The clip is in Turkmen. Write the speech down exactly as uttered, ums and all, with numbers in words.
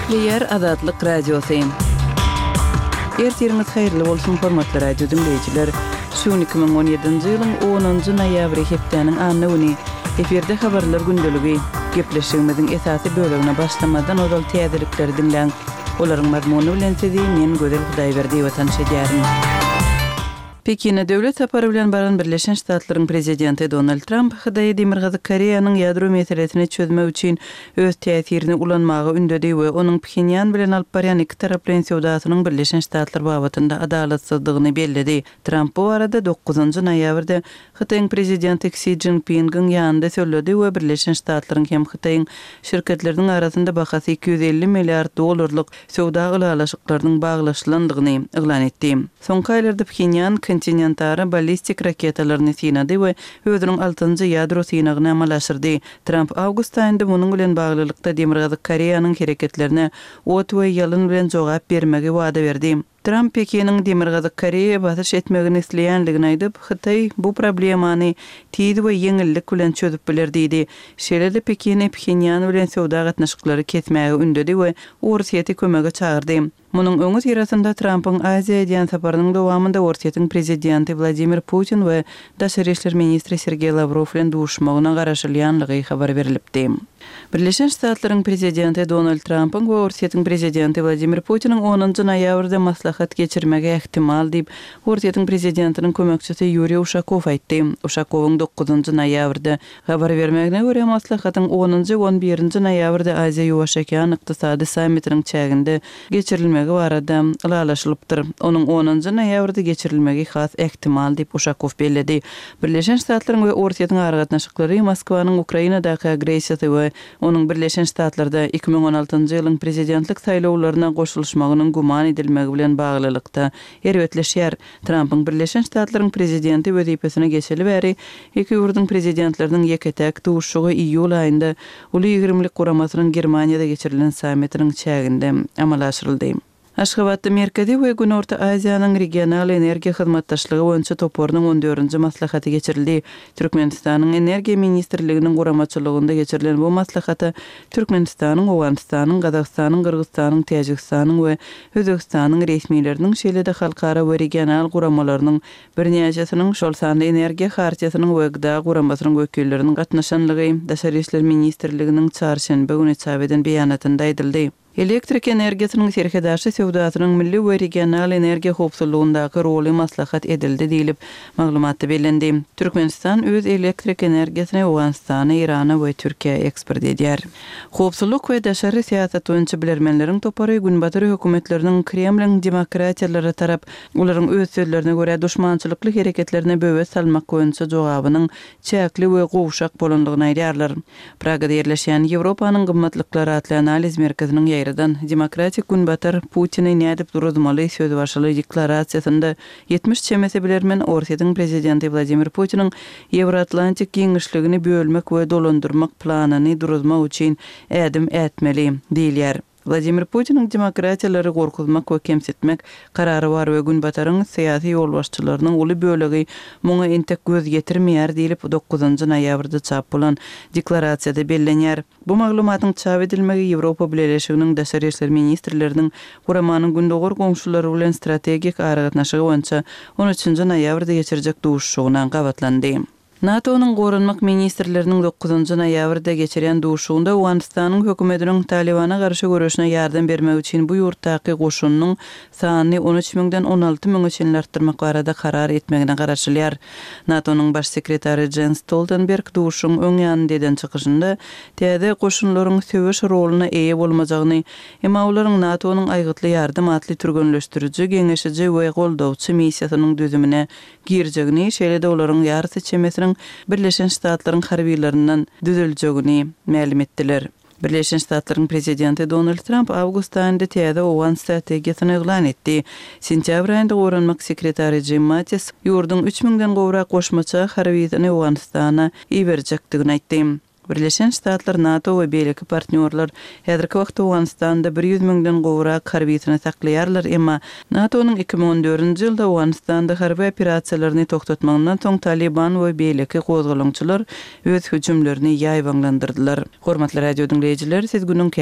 Yer Azatlyk Radiosu. Ertiriniz hayırlı bolsun hormatly radio dinleyijiler. Şu iki ming on ýedinji ýylyň onunjy noýabry hepdeniň anyny eferde habarlar gündöligi gepleşigimiziň esasy bölegine başlamadan ozal täzelikleri dinleň. Olaryň mazmuny bilen sizi men Gözel Hudaýberdi we tanışajaryn. Pekin'e döwlet sapary bilen baran Birleşen Ştatlaryň prezidenti Donald Trump Hydaý Demirgazy Koreýanyň ýadro meselesini çözmek üçin öz täsirini ulanmagy ündedi we onuň Pxenyan bilen alyp barýan iki taraply sowdasynyň Birleşen Ştatlar babatynda adalatsyzlygyny belledi. Trump bu arada dokuzunjy noýabrda Hytaýyň prezidenti Xi Jinping'iň ýanynda söyledi we Birleşen Ştatlaryň hem Hytaýyň şirketleriniň arasynda bahasy iki yüz elli milliard dollarlyk sowda gılalaşyklarynyň baglaşylandygyny eglan etdi. Soňky aýlarda Pxenyan kontinentary ballistik raketalaryny synady we özüniň altynjy ýadro synagyny amalaşdyrdy. Trump awgust aýynda munyň bilen baglylykda Demirgazy Koreýanyň hereketlerine ot we ýalyn bilen jogap bermegi wada berdi. Trump Pekin'in Demirgazy Koreýa batyş etmegini isleýänligini aýdyp, Hytaý bu problemany tiýdi we ýeňillik bilen çözüp bilerdi. Şeýle Pekin'i Pxenyan bilen sowda gatnaşyklary kesmäge ündedi we Ursiýety kömege çağırdy. Munyň öňü tirasynda Trump'yň Aziýa diýen saparynyň dowamında Ursiýetyň prezidenti Vladimir Putin we Daşary işler ministri Sergey Lavrov bilen duşmagyna garaşylýanlygy habar berilipdi. Birleşen Ştatlaryň prezidenti Donald Trump'yň we Ursiýetyň prezidenti Vladimir Putiniň onunjy noýabrda maslahat geçirmege ihtimal diýip Ursiýetyň prezidentiniň kömekçisi Yuriy Ushakov aýtdy. Ushakowyň dokuzunjy noýabrda habar bermegine görä maslahatyň onunjy on birinji noýabrda Aziýa Ýuwaş Okean ykdysady sammitiniň çäginde geçirilmegi barada ýalaşylypdyr. Onuň onunjy noýabrda geçirilmegi has ihtimal diýip Ushakov belledi. Birleşen Ştatlaryň we Ursiýetyň aragatnaşyklary Moskwanyň Ukrainadaky agresiýasy we onuň Birleşen Ştatlarda iki ming on altyncy ýylyň prezidentlik saýlawlaryna goşulmagynyň guman edilmegi bilen baglylykda erwetleşýär. Trump'yň Birleşen Ştatlaryň prezidenti wezipesine geçeli bäri iki ýurduň prezidentleriniň ýeketäk duşugy iýul aýynda uly ýigrimlik guramasynyň Germaniýada geçirilen sammitiniň çäginde amalaşdyryldy. Aşgabatda Merkezi we Günorta Aziýanyň regional energiýa hyzmatdaşlygy boýunça topornyň on dördünji maslahaty geçirildi. Türkmenistanyň energiýa ministrliginiň guramaçylygynda geçirilen bu maslahata Türkmenistanyň, Owganistanyň, Gazagstanyň, Kyrgyzstanyň, Täjikstanyň we Özbekistanyň resmiýetleriniň şeýle-de halkara we regional guramalarynyň birnäçesiniň şol sanly energiýa hartýasynyň we gıda guramasynyň wekilleriniň gatnaşanlygy Daşary işler ministrliginiň çarşembe güni çap eden beýanatynda aýdyldy. Elektrik energiýasynyň serkedaşy sowdasynyň milli we regional energiýa howpsuzlygyndaky roly maslahat edildi diýilip maglumatda bellendi. Türkmenistan öz elektrik energiýasyny Owganistana, Irana we Türkiýe eksport edýär. Howpsuzlyk we daşary siýasat boýunça bilermenleriň topary günbatyr hökümetleriniň Kremliň demokratiýalary tarap olaryň öz sözlerine görä duşmançylykly hereketlerine böwet salmak boýunça jogabynyň çäkli we gowşak bolandygyny aýdýarlar. Pragada ýerleşýän Ýewropanyň gymmatlyklary atly analiz merkeziniň Demokratik Günbatar Putin'i nädip duruzmaly söz başly deklarasiýasynda yetmiş çemese bilermen Ursiýetyň prezidenti Vladimir Putiniň Ewroatlantik giňişligini bölmek we dolandyrmak planyny duruzmak üçin ädim etmeli diýilýär. Vladimir Putiniň demokratiýalary gorkutmak we kemsitmek karary bar we Günbataryň syýasy ýolbaşçylarynyň uly bölegi muňa entek göz getirmeýär diýilip dokuzunjy noýabrda çap bolan deklarasiýada bellenýär. Bu maglumatyň çap edilmegi Ýewropa Birleşiginiň Daşary işler ministrleriniň guramanyň gündogor goňşulary bilen strategik aragatnaşygy boýunça on üçünjy noýabrda geçirjek duşugyna gawatlandy. NATO'nun gorunmak ministrlerinin dokuzunjy noýabrda geçiren duşugunda Owganistanyň hökümetiniň Talibana garşy görüşine ýardam bermek üçin bu ýurtdaky goşunyň sanyny on üç miňden on alty miňe çyn artdyrmak barada karar etmegine garaşylýar. NATO'nun baş sekretary Jens Stoltenberg duşuň öň ýanynda eden çykyşynda täze goşunlaryň söwüş roluna eýe bolmajagyny, emma olaryň NATO'nun aýgytly ýardam atly türgünleşdiriji, geňeşiji we goldawçy missiýasynyň düzümine girjegini, şeýle-de olaryň ýarysy çemesiniň Birleşen Ştatlaryň harbiýlerinden düzüljegini ma'lum etdiler. Birleşen Ştatlaryň prezidenti Donald Trump awgust aýynda täze Owgan strategiýasyny eglan etdi. Sentýabr aýynda gorunmak sekretary Jim Mattis ýurdun üç miňden gowrak goşmaça harbiýetini Owganistana iberjekdigini aýtdy. Birleşen Ştatlar, NATO ve belki partnerler häzirki wagtda Owganistanda bir yüz miňden gowrak harbiýetini saklaýarlar, emma NATO'nun iki ming on dördünjy ýylda Owganistanda harbiy operasiýalaryny toktatmagyndan soň Taliban we belki gozgalançylar öz hüjümlerini ýaýbanlandyrdylar. Hormatly radio dinleýijiler, siz günüň